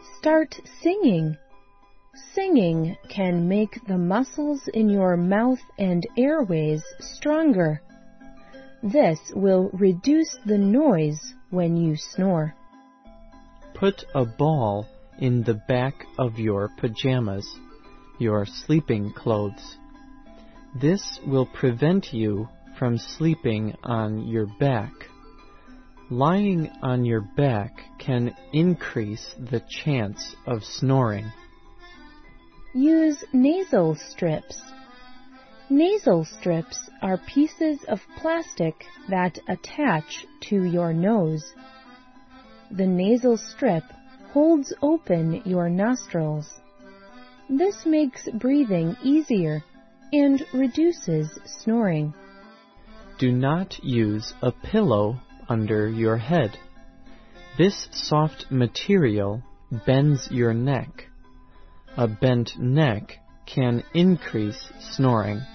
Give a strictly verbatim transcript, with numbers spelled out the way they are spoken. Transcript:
Start singing. Singing can make the muscles in your mouth and airways stronger. This will reduce the noise when you snore. Put a ball in the back of your pajamas, your sleeping clothes. This will prevent you from sleeping on your back. Lying on your back can increase the chance of snoring. Use nasal strips. Nasal strips are pieces of plastic that attach to your nose. The nasal strip holds open your nostrils. This makes breathing easier and reduces snoring. Do not use a pillow under your head. This soft material bends your neck. A bent neck can increase snoring.